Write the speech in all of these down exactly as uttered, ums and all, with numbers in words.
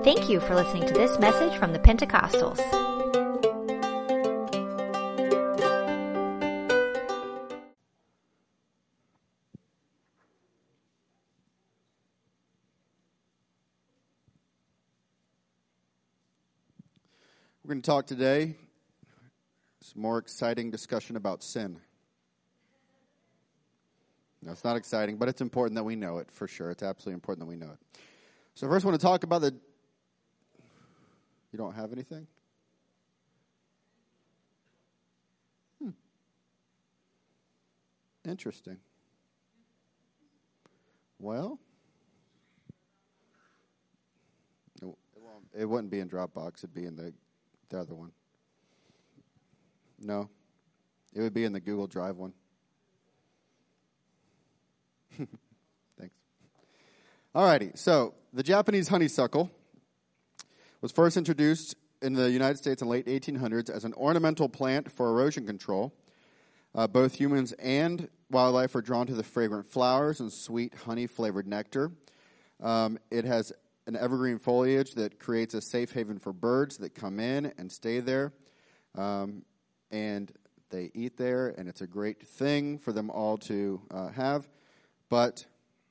Thank you for listening to this message from the Pentecostals. We're going to talk today, some more exciting discussion about sin. No, it's not exciting, but it's important that we know it, for sure. It's absolutely important that we know it. So first I want to talk about the... You don't have anything? Hmm. Interesting. Well, it, won't, it wouldn't be in Dropbox. It'd be in the, the other one. No, it would be in the Google Drive one. Thanks. All righty. So the Japanese honeysuckle was first introduced in the United States in the late eighteen hundreds as an ornamental plant for erosion control. Uh, both humans and wildlife are drawn to the fragrant flowers and sweet honey-flavored nectar. Um, it has an evergreen foliage that creates a safe haven for birds that come in and stay there. Um, and they eat there, and it's a great thing for them all to uh, have. But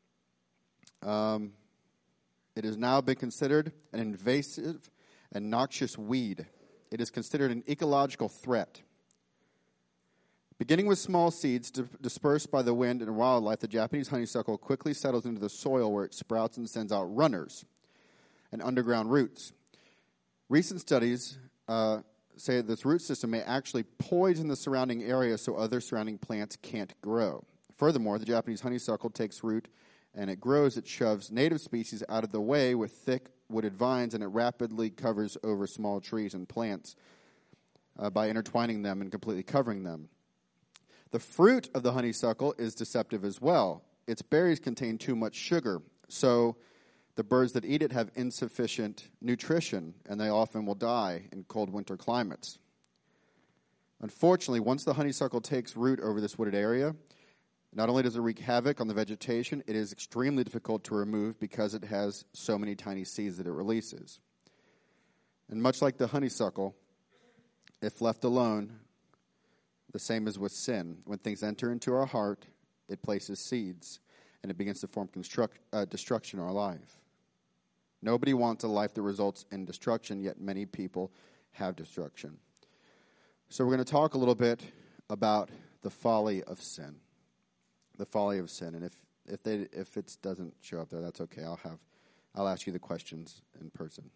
um, it has now been considered an invasive and noxious weed. It is considered an ecological threat. Beginning with small seeds di- dispersed by the wind and wildlife, the Japanese honeysuckle quickly settles into the soil where it sprouts and sends out runners and underground roots. Recent studies uh, say that this root system may actually poison the surrounding area so other surrounding plants can't grow. Furthermore, the Japanese honeysuckle takes root and it grows. It shoves native species out of the way with thick wooded vines, and it rapidly covers over small trees and plants uh, by intertwining them and completely covering them. The fruit of the honeysuckle is deceptive as well. Its berries contain too much sugar, so the birds that eat it have insufficient nutrition, and they often will die in cold winter climates. Unfortunately, once the honeysuckle takes root over this wooded area, not only does it wreak havoc on the vegetation, it is extremely difficult to remove because it has so many tiny seeds that it releases. And much like the honeysuckle, if left alone, the same as with sin. When things enter into our heart, it places seeds, and it begins to form construct, uh, destruction in our life. Nobody wants a life that results in destruction, yet many people have destruction. So we're going to talk a little bit about the folly of sin. The folly of sin, and if if they if it doesn't show up there, that's okay. I'll have I'll ask you the questions in person.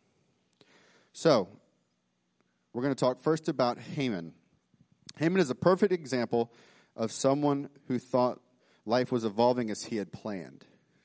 So we're going to talk first about Haman. Haman is a perfect example of someone who thought life was evolving as he had planned,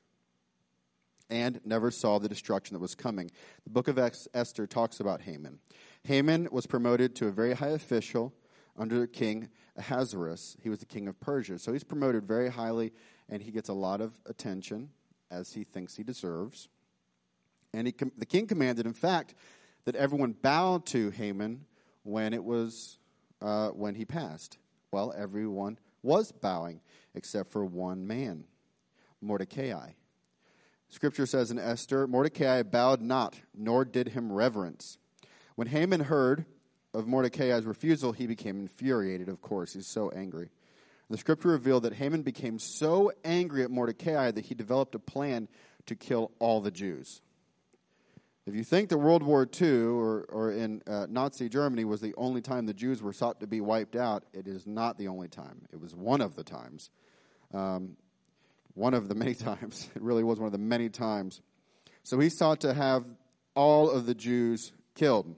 and never saw the destruction that was coming. The book of Esther talks about Haman. Haman was promoted to a very high official under King Ahasuerus. He was the king of Persia. So he's promoted very highly, and he gets a lot of attention, as he thinks he deserves. And he com- the king commanded, in fact, that everyone bow to Haman when it was uh, when he passed. Well, everyone was bowing, except for one man, Mordecai. Scripture says in Esther, Mordecai bowed not, nor did him reverence. When Haman heard of Mordecai's refusal, he became infuriated, of course. He's so angry. The scripture revealed that Haman became so angry at Mordecai that he developed a plan to kill all the Jews. If you think that World War Two or, or in uh, Nazi Germany was the only time the Jews were sought to be wiped out, it is not the only time. It was one of the times. Um, one of the many times. It really was one of the many times. So he sought to have all of the Jews killed.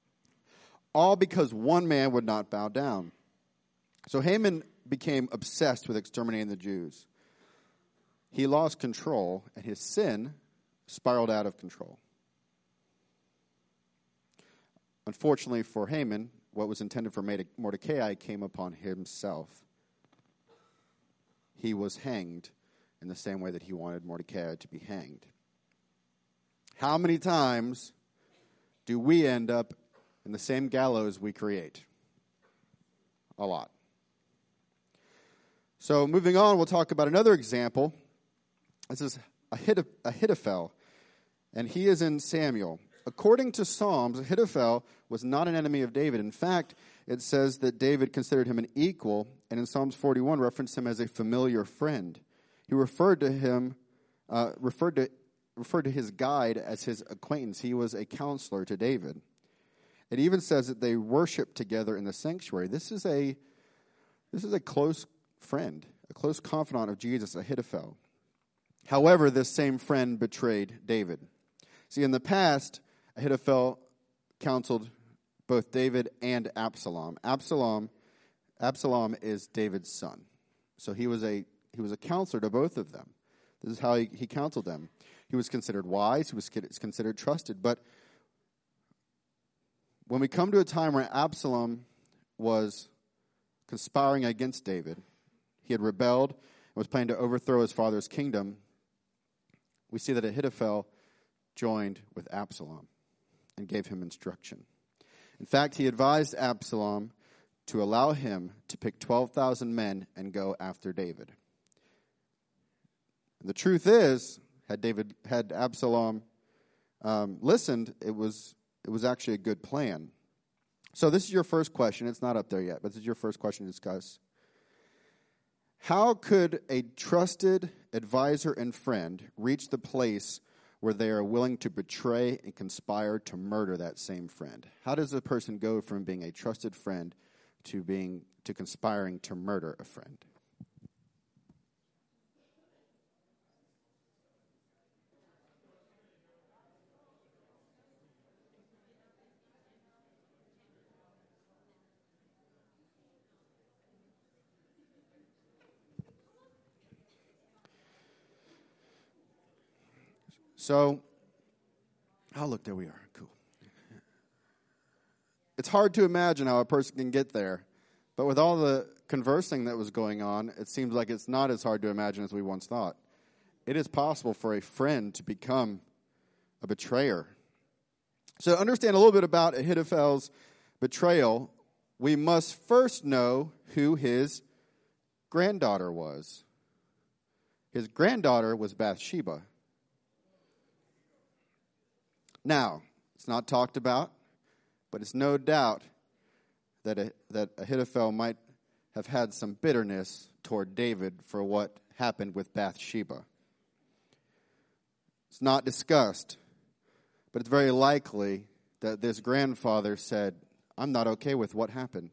All because one man would not bow down. So Haman became obsessed with exterminating the Jews. He lost control, and his sin spiraled out of control. Unfortunately for Haman, what was intended for Mordecai came upon himself. He was hanged in the same way that he wanted Mordecai to be hanged. How many times do we end up in the same gallows we create? A lot. So moving on, we'll talk about another example. This is Ahithophel, and he is in Samuel. According to Psalms, Ahithophel was not an enemy of David. In fact, it says that David considered him an equal, and in Psalms forty-one referenced him as a familiar friend. He referred to him, uh, referred to referred to his guide as his acquaintance. He was a counselor to David. It even says that they worshiped together in the sanctuary. This is a this is a close friend, a close confidant of Jesus, Ahithophel. However, this same friend betrayed David. See, in the past, Ahithophel counseled both David and Absalom. Absalom, Absalom is David's son. So he was a he was a counselor to both of them. This is how he, he counseled them. He was considered wise. He was considered trusted. But when we come to a time where Absalom was conspiring against David, he had rebelled and was planning to overthrow his father's kingdom, we see that Ahithophel joined with Absalom and gave him instruction. In fact, he advised Absalom to allow him to pick twelve thousand men and go after David. And the truth is, had David, had Absalom um, listened, it was it was actually a good plan. So this is your first question. It's not up there yet, but this is your first question to discuss. How could a trusted advisor and friend reach the place where they are willing to betray and conspire to murder that same friend? How does a person go from being a trusted friend to being to conspiring to murder a friend? So, oh, look, there we are. Cool. It's hard to imagine how a person can get there, but with all the conversing that was going on, it seems like it's not as hard to imagine as we once thought. It is possible for a friend to become a betrayer. So, to understand a little bit about Ahithophel's betrayal, we must first know who his granddaughter was. His granddaughter was Bathsheba. Now, it's not talked about, but it's no doubt that a, that Ahithophel might have had some bitterness toward David for what happened with Bathsheba. It's not discussed, but it's very likely that this grandfather said, I'm not okay with what happened.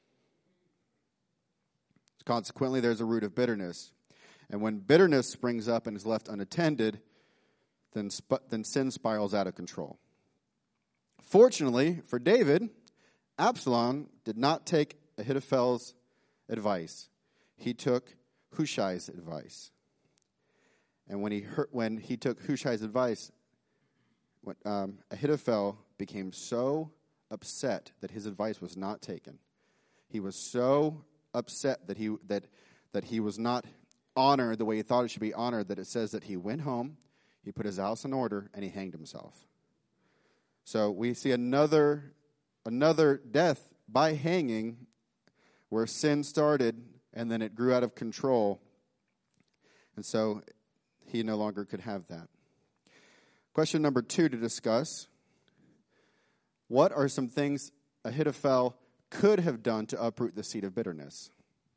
Consequently, there's a root of bitterness. And when bitterness springs up and is left unattended, Then, sp- then sin spirals out of control. Fortunately for David, Absalom did not take Ahithophel's advice. He took Hushai's advice. And when he heard, when he took Hushai's advice, when, um, Ahithophel became so upset that his advice was not taken. He was so upset that he that that he was not honored the way he thought it should be honored that it says that he went home. He put his house in order, and he hanged himself. So we see another another death by hanging where sin started, and then it grew out of control. And so he no longer could have that. Question number two to discuss. What are some things Ahithophel could have done to uproot the seed of bitterness?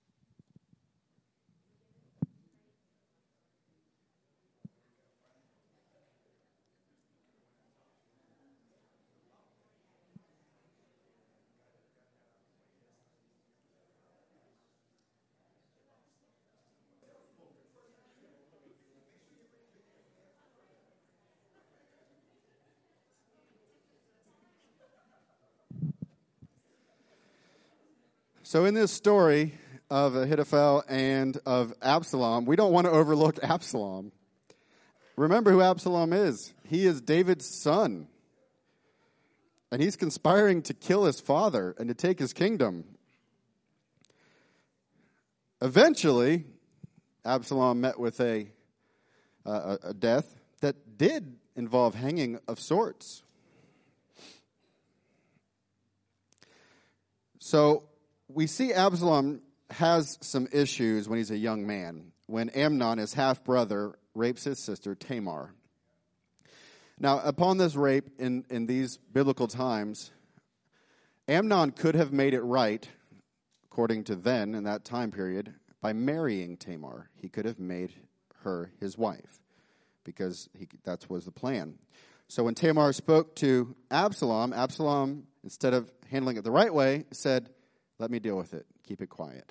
So in this story of Ahithophel and of Absalom, we don't want to overlook Absalom. Remember who Absalom is. He is David's son. And he's conspiring to kill his father and to take his kingdom. Eventually, Absalom met with a, uh, a death that did involve hanging of sorts. So we see Absalom has some issues when he's a young man, when Amnon, his half-brother, rapes his sister Tamar. Now, upon this rape in, in these biblical times, Amnon could have made it right, according to then, in that time period, by marrying Tamar. He could have made her his wife, because he, that was the plan. So when Tamar spoke to Absalom, Absalom, instead of handling it the right way, said, let me deal with it. Keep it quiet.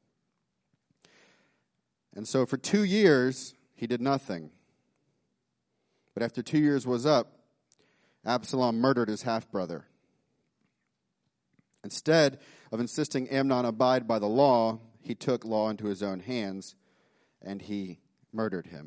And so for two years, he did nothing. But after two years was up, Absalom murdered his half-brother. Instead of insisting Amnon abide by the law, he took law into his own hands, and he murdered him.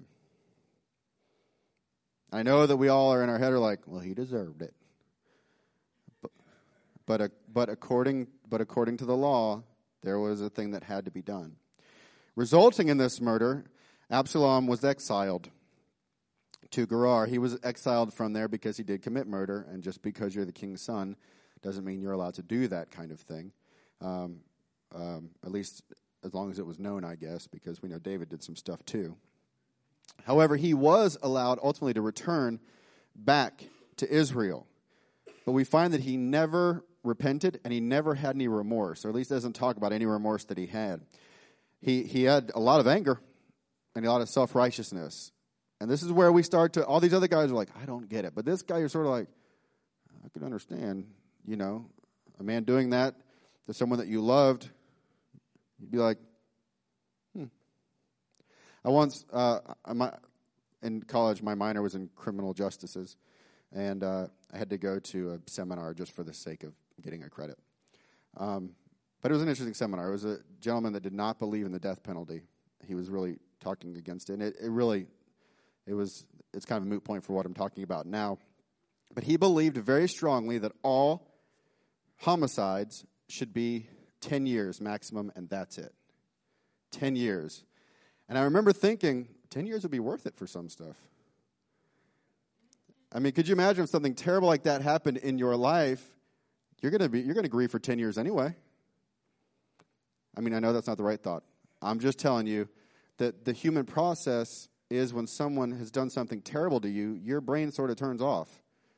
I know that we all are in our head are like, well, he deserved it. But but, but according but according to the law, there was a thing that had to be done. Resulting in this murder, Absalom was exiled to Gerar. He was exiled from there because he did commit murder, and just because you're the king's son doesn't mean you're allowed to do that kind of thing. Um, um, at least as long as it was known, I guess, because we know David did some stuff too. However, he was allowed ultimately to return back to Israel. But we find that he never repented and he never had any remorse, or at least doesn't talk about any remorse that he had. He he had a lot of anger and a lot of self-righteousness. And this is where we start to, all these other guys are like, I don't get it. But this guy, you're sort of like, I can understand, you know, a man doing that to someone that you loved. You'd be like, hmm. I once, uh, my, in college, my minor was in criminal justices, and uh, I had to go to a seminar just for the sake of getting a credit. Um, but it was an interesting seminar. It was a gentleman that did not believe in the death penalty. He was really talking against it, and it, it really, it was, it's kind of a moot point for what I'm talking about now. But he believed very strongly that all homicides should be ten years maximum, and that's it. ten years. And I remember thinking, ten years would be worth it for some stuff. I mean, could you imagine if something terrible like that happened in your life? You're going to be you're going to grieve for ten years anyway. I mean, I know that's not the right thought. I'm just telling you that the human process is when someone has done something terrible to you, your brain sort of turns off.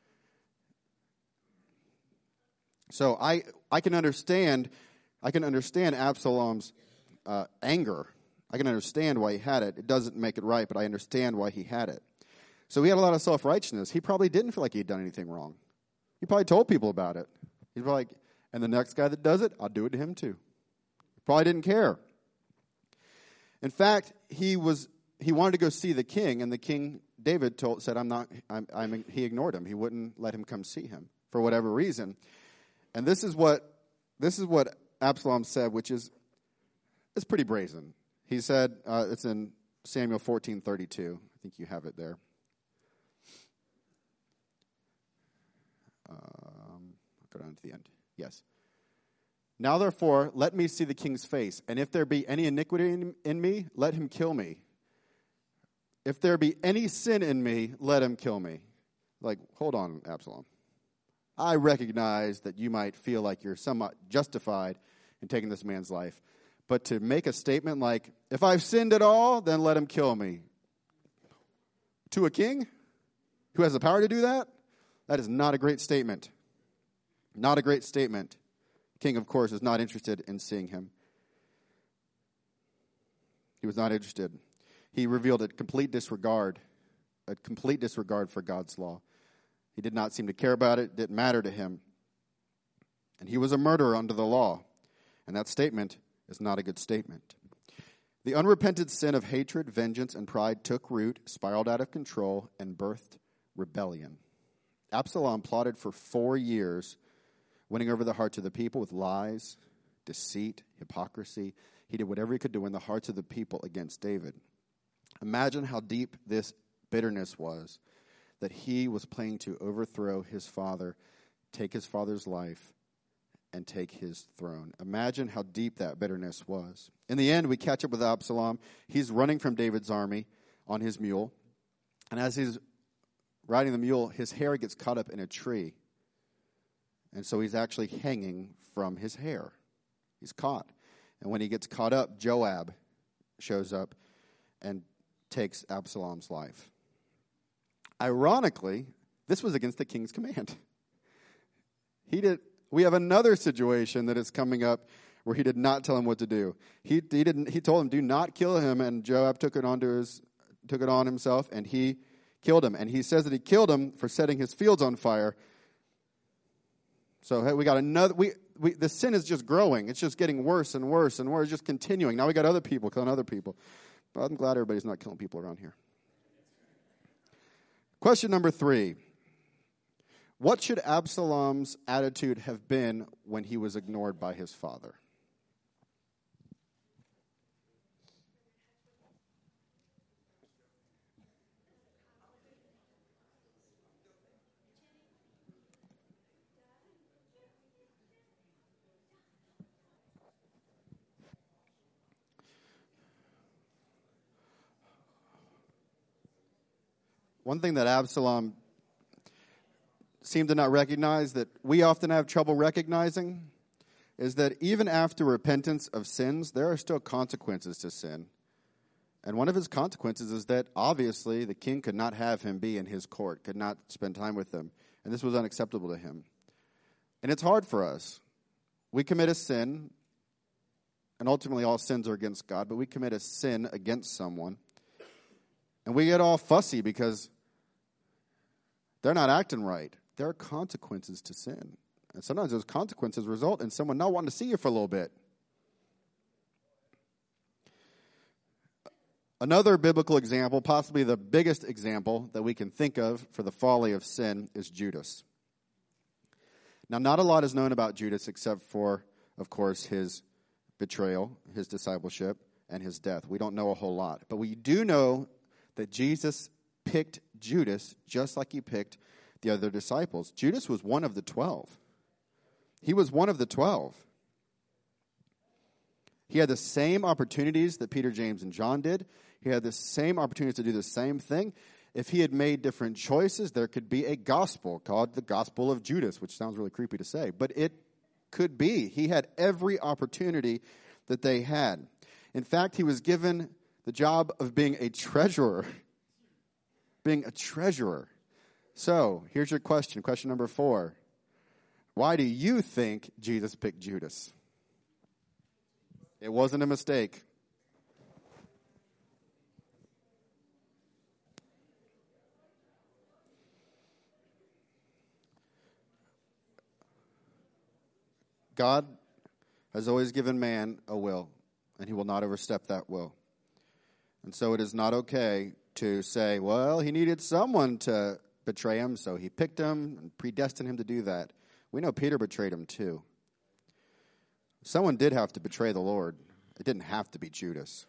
So I I can understand I can understand Absalom's uh, anger. I can understand why he had it. It doesn't make it right, but I understand why he had it. So he had a lot of self-righteousness. He probably didn't feel like he'd done anything wrong. He probably told people about it. He'd be like, and the next guy that does it, I'll do it to him too. He probably didn't care. In fact, he was he wanted to go see the king, and the king, David, told said, I'm not, I'm, I'm, he ignored him. He wouldn't let him come see him for whatever reason. And this is what this is what Absalom said, which is it's pretty brazen. He said, uh, it's in Samuel fourteen thirty-two. I think you have it there. Um, I'll go down to the end. Yes. Now, therefore, let me see the king's face, and if there be any iniquity in, in me, let him kill me. If there be any sin in me, let him kill me. Like, hold on, Absalom. I recognize that you might feel like you're somewhat justified in taking this man's life. But to make a statement like, if I've sinned at all, then let him kill me. To a king who has the power to do that, that is not a great statement. Not a great statement. King, of course, is not interested in seeing him. He was not interested. He revealed a complete disregard, a complete disregard for God's law. He did not seem to care about it. It didn't matter to him. And he was a murderer under the law. And that statement is not a good statement. The unrepented sin of hatred, vengeance, and pride took root, spiraled out of control, and birthed rebellion. Absalom plotted for four years, winning over the hearts of the people with lies, deceit, hypocrisy. He did whatever he could to win the hearts of the people against David. Imagine how deep this bitterness was, that he was planning to overthrow his father, take his father's life, and take his throne. Imagine how deep that bitterness was. In the end, we catch up with Absalom. He's running from David's army on his mule. And as he's riding the mule, his hair gets caught up in a tree. And so he's actually hanging from his hair. He's caught. And when he gets caught up, Joab shows up and takes Absalom's life. Ironically, This was against the king's command. He did. We have another situation that is coming up where he did not tell him what to do. He he didn't. He told him, "Do not kill him," and Joab took it onto his took it on himself, and he killed him. And he says that he killed him for setting his fields on fire. So hey, we got another. We we the sin is just growing. It's just getting worse and worse and worse. Just continuing. Now we got other people killing other people. But I'm glad everybody's not killing people around here. Question number three. What should Absalom's attitude have been when he was ignored by his father? One thing that Absalom seem to not recognize, that we often have trouble recognizing, is that even after repentance of sins, there are still consequences to sin. And one of his consequences is that, obviously, the king could not have him be in his court, could not spend time with them. And this was unacceptable to him. And it's hard for us. We commit a sin, and ultimately all sins are against God, but we commit a sin against someone. And we get all fussy because they're not acting right. There are consequences to sin. And sometimes those consequences result in someone not wanting to see you for a little bit. Another biblical example, possibly the biggest example that we can think of for the folly of sin, is Judas. Now, not a lot is known about Judas except for, of course, his betrayal, his discipleship, and his death. We don't know a whole lot. But we do know that Jesus picked Judas just like he picked the other disciples. Judas was one of the twelve. He was one of the twelve. He had the same opportunities that Peter, James, and John did. He had the same opportunities to do the same thing. If he had made different choices, there could be a gospel called the Gospel of Judas, which sounds really creepy to say, but it could be. He had every opportunity that they had. In fact, he was given the job of being a treasurer. Being a treasurer. So, here's your question. Question number four. Why do you think Jesus picked Judas? It wasn't a mistake. God has always given man a will, and he will not overstep that will. And so it is not okay to say, well, he needed someone to betray him, so he picked him and predestined him to do that. We know Peter betrayed him too. Someone did have to betray the Lord. It didn't have to be Judas.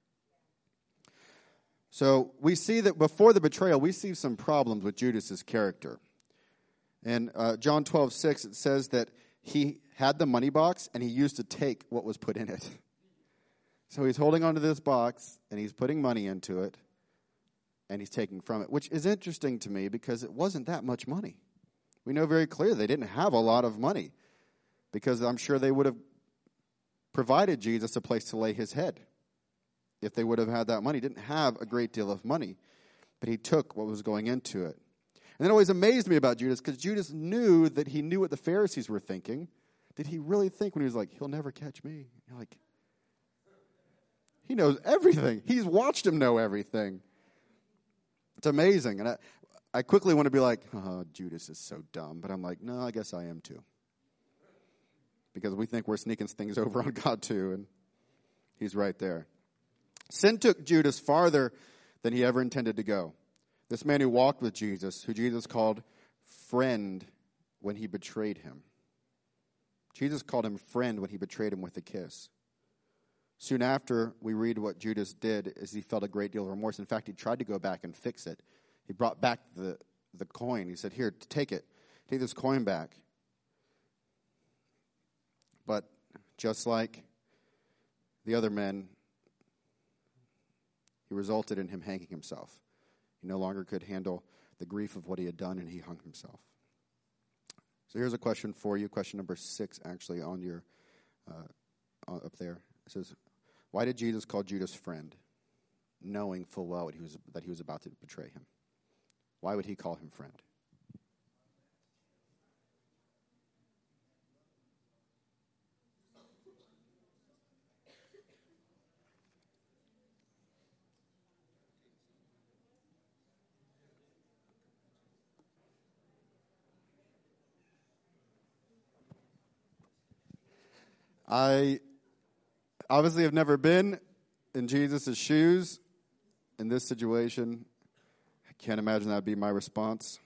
So we see that before the betrayal, we see some problems with Judas's character. In uh, John twelve six, it says that he had the money box and he used to take what was put in it. So he's holding onto this box and he's putting money into it and he's taking from it, which is interesting to me because it wasn't that much money. We know very clearly they didn't have a lot of money because I'm sure they would have provided Jesus a place to lay his head if they would have had that money. He didn't have a great deal of money, but he took what was going into it. And it always amazed me about Judas because Judas knew that he knew what the Pharisees were thinking. Did he really think when he was like, he'll never catch me? You're like, he knows everything. He's watched him know everything. It's amazing. And I, I quickly want to be like, oh, Judas is so dumb. But I'm like, no, I guess I am too. Because we think we're sneaking things over on God too. And he's right there. Sin took Judas farther than he ever intended to go. This man who walked with Jesus, who Jesus called friend when he betrayed him. Jesus called him friend when he betrayed him with a kiss. Soon after, we read what Judas did is he felt a great deal of remorse. In fact, he tried to go back and fix it. He brought back the, the coin. He said, here, take it. Take this coin back. But just like the other men, he resulted in him hanging himself. He no longer could handle the grief of what he had done, and he hung himself. So here's a question for you, question number six, actually, on your uh, up there. It says, why did Jesus call Judas friend, knowing full well what he was, that he was about to betray him? Why would he call him friend? I obviously have never been in Jesus' shoes in this situation. I can't imagine that would be my response.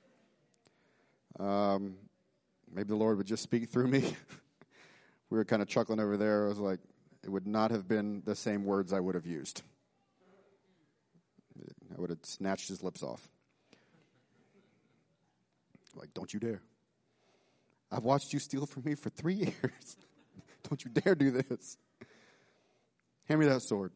Um, maybe the Lord would just speak through me. We were kind of chuckling over there. I was like, it would not have been the same words I would have used. I would have snatched his lips off. Like, don't you dare. I've watched you steal from me for three years. Don't you dare do this. Hand me that sword.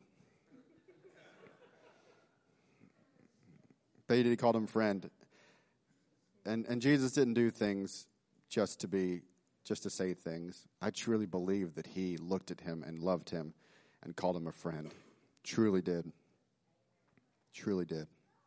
But he called him friend. And and Jesus didn't do things just to be, just to say things. I truly believe that he looked at him and loved him and called him a friend. Truly did. Truly did.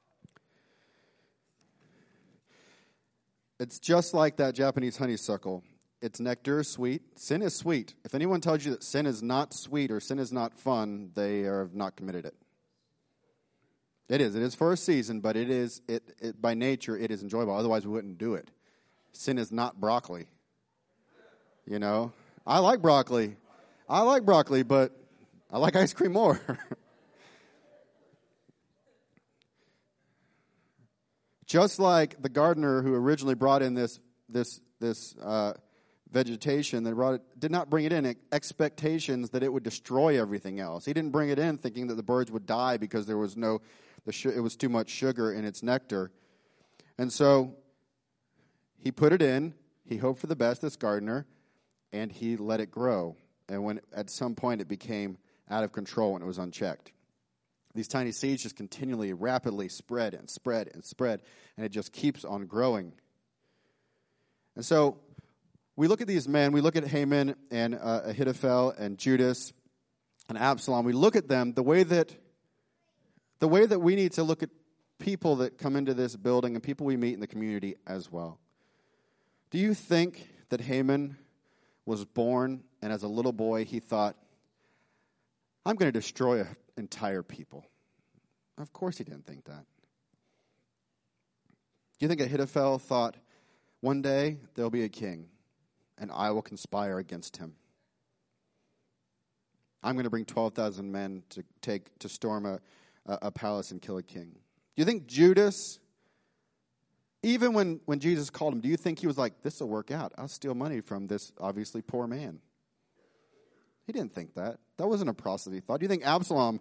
It's just like that Japanese honeysuckle. Its nectar is sweet. Sin is sweet. If anyone tells you that sin is not sweet or sin is not fun, they have not committed it. It is. It is for a season, but it is it, it by nature it is enjoyable. Otherwise, we wouldn't do it. Sin is not broccoli. You know, I like broccoli. I like broccoli, but I like ice cream more. Just like the gardener who originally brought in this this this uh, vegetation, that brought it, did not bring it in expectations that it would destroy everything else. He didn't bring it in thinking that the birds would die because there was no, the sh- it was too much sugar in its nectar, and so he put it in. He hoped for the best, this gardener, and he let it grow. And when at some point it became out of control when it was unchecked. These tiny seeds just continually, rapidly spread and spread and spread, and it just keeps on growing. And so we look at these men, we look at Haman and uh, Ahithophel and Judas and Absalom. We look at them the way that the way that we need to look at people that come into this building and people we meet in the community as well. Do you think that Haman was born and as a little boy he thought, I'm going to destroy an entire people? Of course he didn't think that. Do you think Ahithophel thought, one day there'll be a king, and I will conspire against him? I'm going to bring twelve thousand men to take to storm a, a, a palace and kill a king. Do you think Judas, even when, when Jesus called him, do you think he was like, this will work out. I'll steal money from this obviously poor man? He didn't think that. That wasn't a process he thought. Do you think Absalom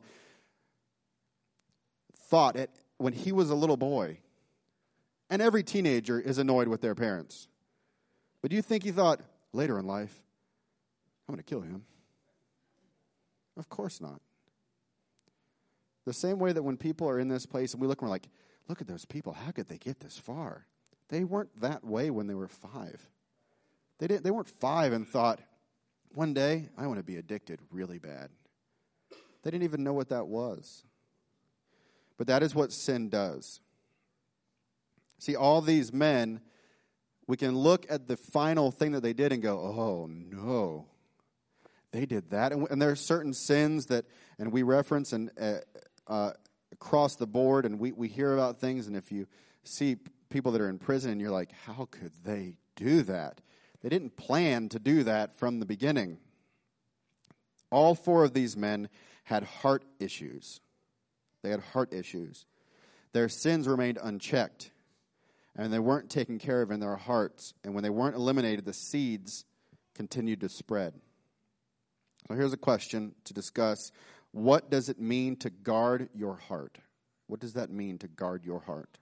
thought it when he was a little boy? And every teenager is annoyed with their parents. But do you think he thought, later in life, I'm going to kill him? Of course not. The same way that when people are in this place and we look and we're like, look at those people. How could they get this far? They weren't that way when they were five. They didn't. They weren't five and thought, one day, I want to be addicted really bad. They didn't even know what that was. But that is what sin does. See, all these men, we can look at the final thing that they did and go, oh, no. They did that. And, and there are certain sins that, and we reference and uh, uh, across the board, and we, we hear about things, and if you see people that are in prison, and you're like, how could they do that? They didn't plan to do that from the beginning. All four of these men had heart issues. They had heart issues. Their sins remained unchecked, and they weren't taken care of in their hearts. And when they weren't eliminated, the seeds continued to spread. So here's a question to discuss. What does it mean to guard your heart? What does that mean to guard your heart?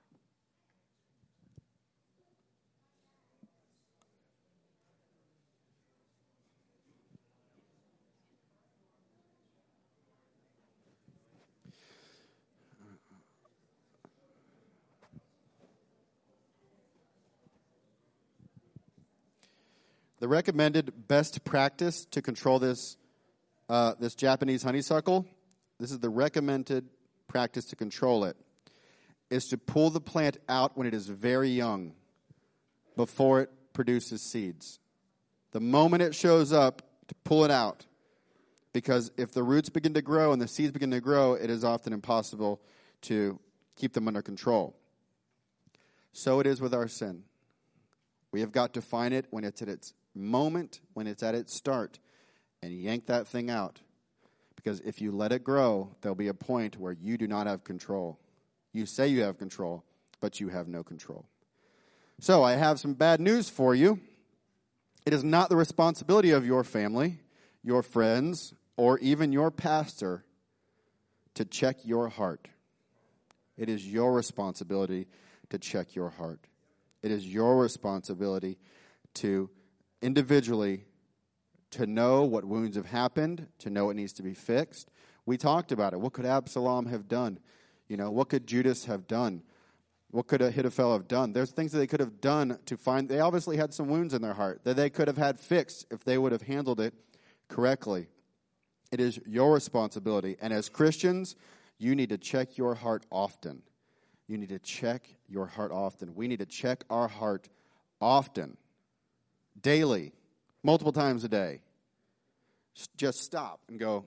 The recommended best practice to control this uh, this Japanese honeysuckle, this is the recommended practice to control it, is to pull the plant out when it is very young, before it produces seeds. The moment it shows up, to pull it out. Because if the roots begin to grow and the seeds begin to grow, it is often impossible to keep them under control. So it is with our sin. We have got to find it when it's at its moment, when it's at its start. and yank that thing out. Because if you let it grow, there'll be a point where you do not have control. You say you have control, but you have no control. So I have some bad news for you. It is not the responsibility of your family, your friends, or even your pastor to check your heart. It is your responsibility to check your heart. It is your responsibility to individually to know what wounds have happened, to know what needs to be fixed. We talked about it. What could Absalom have done? You know, what could Judas have done? What could Ahithophel have done? There's things that they could have done to find. They obviously had some wounds in their heart that they could have had fixed if they would have handled it correctly. It is your responsibility. And as Christians, you need to check your heart often. You need to check your heart often. We need to check our heart often, daily, multiple times a day. Just stop and go,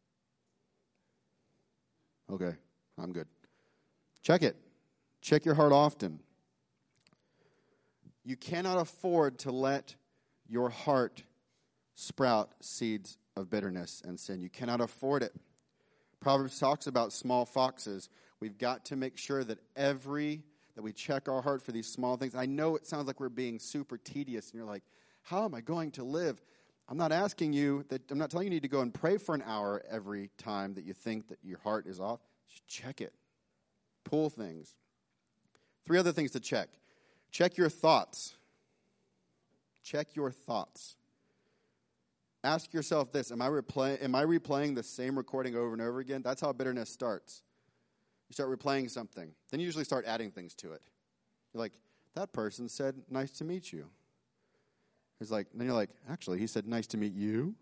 okay, I'm good. Check it. Check your heart often. You cannot afford to let your heart sprout seeds of bitterness and sin. You cannot afford it. Proverbs talks about small foxes. We've got to make sure that every, that we check our heart for these small things. I know it sounds like we're being super tedious, and you're like, how am I going to live? I'm not asking you, that. I'm not telling you you need to go and pray for an hour every time that you think that your heart is off. Just check it. Pull things. Three other things to check. Check your thoughts. Check your thoughts. Ask yourself this, am I, replay, am I replaying the same recording over and over again? That's how bitterness starts. You start replaying something. Then you usually start adding things to it. You're like, that person said, nice to meet you. It's like, then you're like, actually, he said, nice to meet you.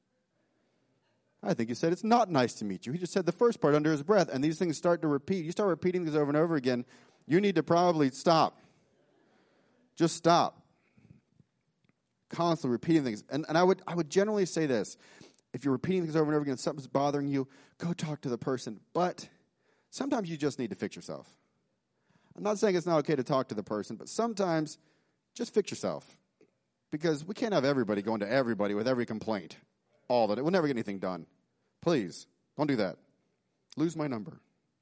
I think he said, it's not nice to meet you. He just said the first part under his breath, and these things start to repeat. You start repeating these over and over again. You need to probably stop. Just stop. Constantly repeating things. And, and I would I would generally say this. If you're repeating things over and over again, something's bothering you, go talk to the person. But sometimes you just need to fix yourself. I'm not saying it's not okay to talk to the person, but sometimes just fix yourself. Because we can't have everybody going to everybody with every complaint. All that. We'll never get anything done. Please, don't do that. Lose my number.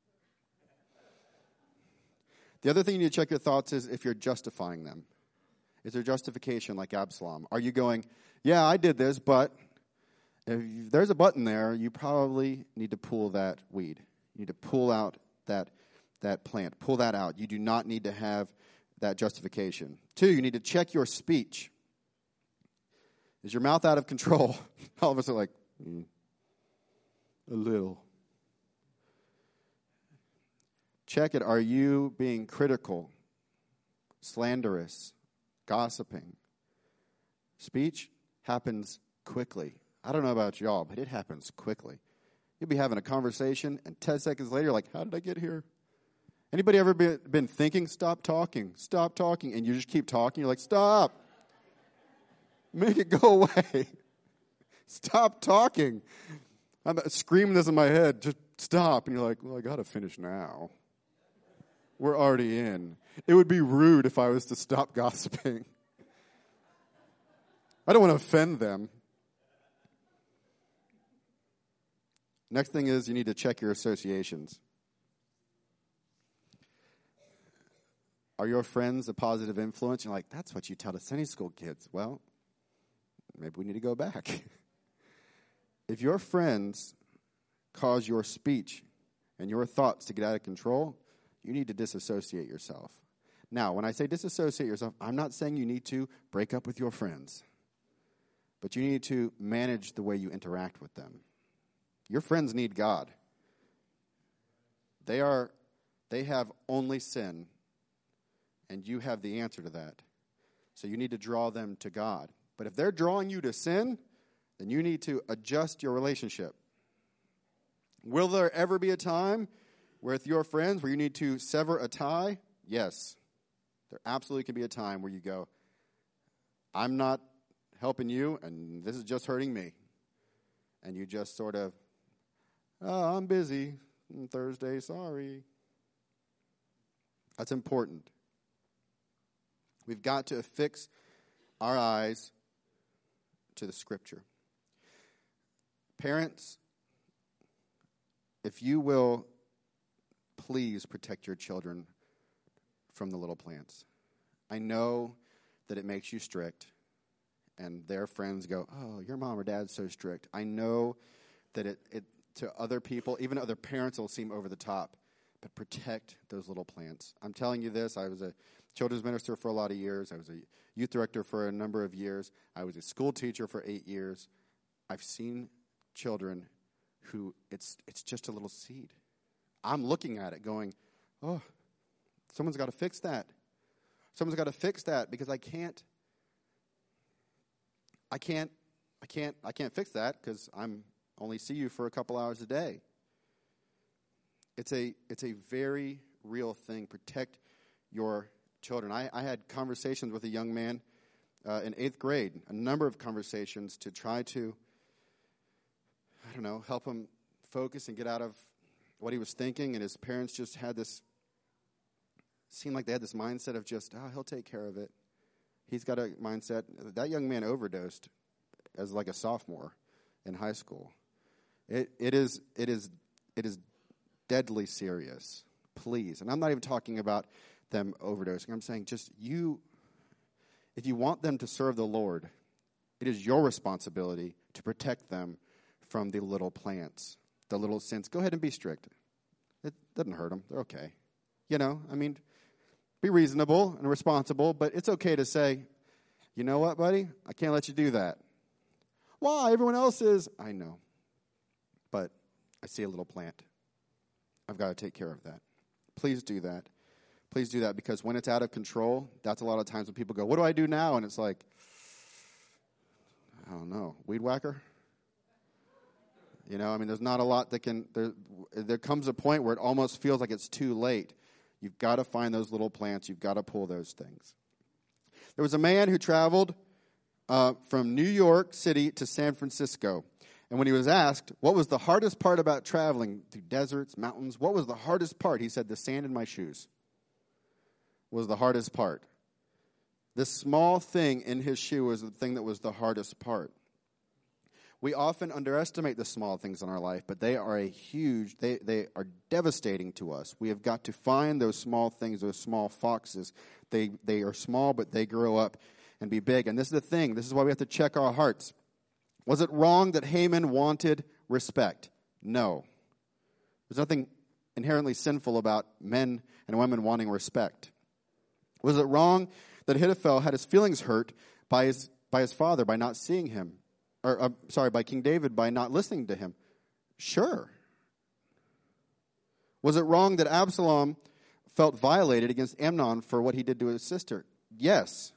The other thing you need to check your thoughts is if you're justifying them. Is there justification like Absalom? Are you going, yeah, I did this, but if there's a button there, you probably need to pull that weed. You need to pull out that, that plant. Pull that out. You do not need to have that justification. Two, you need to check your speech. Is your mouth out of control? All of us are like, mm, a little. Check it. Are you being critical, slanderous, gossiping? Speech happens quickly. I don't know about y'all, but it happens quickly. You'll be having a conversation, and ten seconds later, you're like, how did I get here? Anybody ever been, been thinking, stop talking, stop talking, and you just keep talking? You're like, stop. Make it go away. Stop talking. I'm screaming this in my head. Just stop. And you're like, well, I got to finish now. We're already in. It would be rude if I was to stop gossiping. I don't want to offend them. Next thing is you need to check your associations. Are your friends a positive influence? You're like, that's what you tell the Sunday school kids. Well, maybe we need to go back. If your friends cause your speech and your thoughts to get out of control, you need to disassociate yourself. Now, when I say disassociate yourself, I'm not saying you need to break up with your friends. But you need to manage the way you interact with them. Your friends need God. They are, they have only sin, and you have the answer to that. So you need to draw them to God. But if they're drawing you to sin, then you need to adjust your relationship. Will there ever be a time with your friends where you need to sever a tie? Yes. There absolutely can be a time where you go, I'm not helping you, and this is just hurting me. And you just sort of, oh, I'm busy. Thursday, sorry. That's important. We've got to affix our eyes to the Scripture. Parents, if you will, please protect your children from the little plants. I know that it makes you strict, and their friends go, oh, your mom or dad's so strict. I know that it, it to other people, even other parents, will seem over the top, but protect those little plants. I'm telling you this. I was a children's minister for a lot of years. I was a youth director for a number of years. I was a school teacher for eight years. I've seen children who it's it's just a little seed. I'm looking at it going, oh, someone's got to fix that. Someone's got to fix that because I can't, I can't, I can't, I can't fix that because I'm only see you for a couple hours a day. It's a it's a very real thing. Protect your children. I, I had conversations with a young man uh, in eighth grade, a number of conversations to try to, I don't know, help him focus and get out of what he was thinking. And his parents just had this, seemed like they had this mindset of just, oh, he'll take care of it. He's got a mindset. That young man overdosed as like a sophomore in high school. It it is it is it is deadly serious. Please. And I'm not even talking about them overdosing. I'm saying just you, if you want them to serve the Lord, it is your responsibility to protect them from the little plants, the little sins. Go ahead and be strict. It doesn't hurt them. They're okay. You know, I mean, be reasonable and responsible, but it's okay to say, you know what, buddy? I can't let you do that. Why? Everyone else is. I know. But I see a little plant. I've got to take care of that. Please do that. Please do that because when it's out of control, that's a lot of times when people go, what do I do now? And it's like, I don't know, weed whacker? You know, I mean, there's not a lot that can, there, there comes a point where it almost feels like it's too late. You've got to find those little plants. You've got to pull those things. There was a man who traveled uh, from New York City to San Francisco. And when he was asked, what was the hardest part about traveling through deserts, mountains, what was the hardest part? He said, the sand in my shoes was the hardest part. This small thing in his shoe was the thing that was the hardest part. We often underestimate the small things in our life, but they are a huge, they, they are devastating to us. We have got to find those small things, those small foxes. They, they are small, but they grow up and be big. And this is the thing. This is why we have to check our hearts. Was it wrong that Haman wanted respect? No. There's nothing inherently sinful about men and women wanting respect. Was it wrong that Ahithophel had his feelings hurt by his by his father by not seeing him? Or, uh, sorry, by King David by not listening to him? Sure. Was it wrong that Absalom felt violated against Amnon for what he did to his sister? Yes.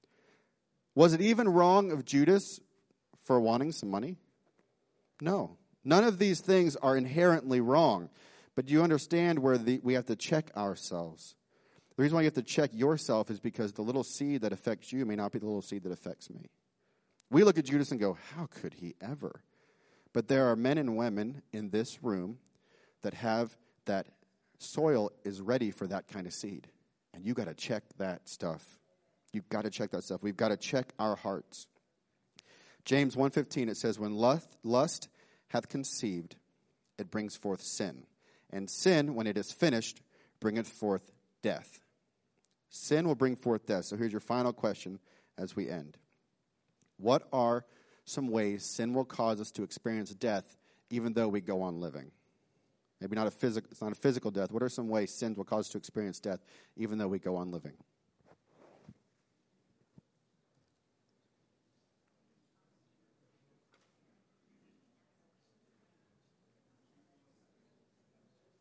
Was it even wrong of Judas for wanting some money? No. None of these things are inherently wrong. But you understand where the, we have to check ourselves. The reason why you have to check yourself is because the little seed that affects you may not be the little seed that affects me. We look at Judas and go, how could he ever? But there are men and women in this room that have that soil is ready for that kind of seed. And you got to check that stuff. You've got to check that stuff. We've got to check our hearts. James one fifteen, it says, when lust, lust hath conceived, it brings forth sin. And sin, when it is finished, bringeth forth death. Sin will bring forth death. So here's your final question as we end. What are some ways sin will cause us to experience death even though we go on living? Maybe not a physical, it's not a physical death. What are some ways sin will cause us to experience death even though we go on living?